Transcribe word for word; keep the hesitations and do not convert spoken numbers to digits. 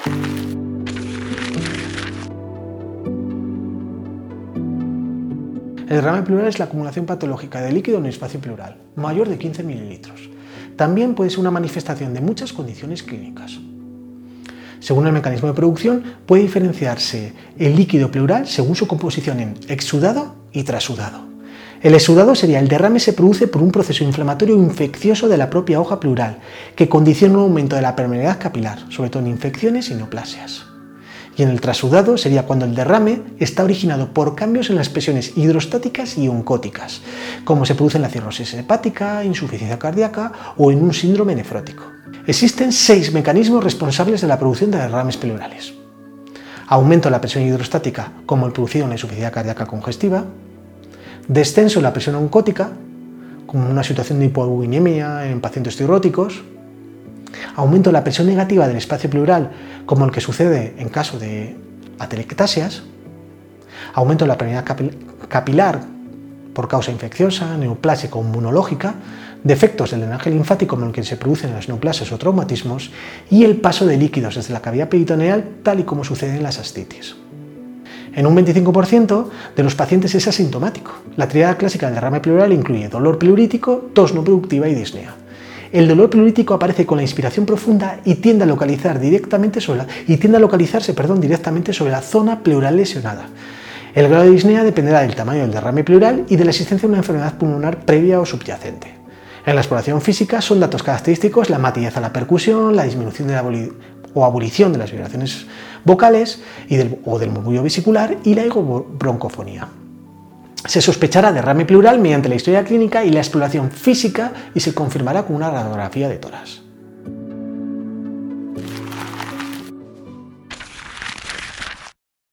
El derrame pleural es la acumulación patológica de líquido en el espacio pleural, mayor de quince mililitros. También puede ser una manifestación de muchas condiciones clínicas. Según el mecanismo de producción, puede diferenciarse el líquido pleural según su composición en exudado y trasudado. El exudado sería el derrame se produce por un proceso inflamatorio o infeccioso de la propia hoja pleural, que condiciona un aumento de la permeabilidad capilar, sobre todo en infecciones y neoplasias. Y en el trasudado sería cuando el derrame está originado por cambios en las presiones hidrostáticas y oncóticas, como se produce en la cirrosis hepática, insuficiencia cardíaca o en un síndrome nefrótico. Existen seis mecanismos responsables de la producción de derrames pleurales. Aumento de la presión hidrostática, como el producido en la insuficiencia cardíaca congestiva. Descenso de la presión oncótica, como una situación de hipourinemia en pacientes cirróticos. Aumento de la presión negativa del espacio pleural, como el que sucede en caso de atelectasias. Aumento de la permeabilidad capilar por causa infecciosa, neoplásica o inmunológica, defectos del drenaje linfático como el que se producen en las neoplasias o traumatismos, y el paso de líquidos desde la cavidad peritoneal, tal y como sucede en las ascitis. En un veinticinco por ciento de los pacientes es asintomático. La tríada clásica del derrame pleural incluye dolor pleurítico, tos no productiva y disnea. El dolor pleurítico aparece con la inspiración profunda y tiende a localizar directamente sobre la, y tiende a localizarse, perdón, directamente sobre la zona pleural lesionada. El grado de disnea dependerá del tamaño del derrame pleural y de la existencia de una enfermedad pulmonar previa o subyacente. En la exploración física son datos característicos la matillez a la percusión, la disminución de la o abolición de las vibraciones vocales y del, o del murmullo vesicular y la higobroncofonía. Se sospechará derrame pleural mediante la historia clínica y la exploración física y se confirmará con una radiografía de tórax.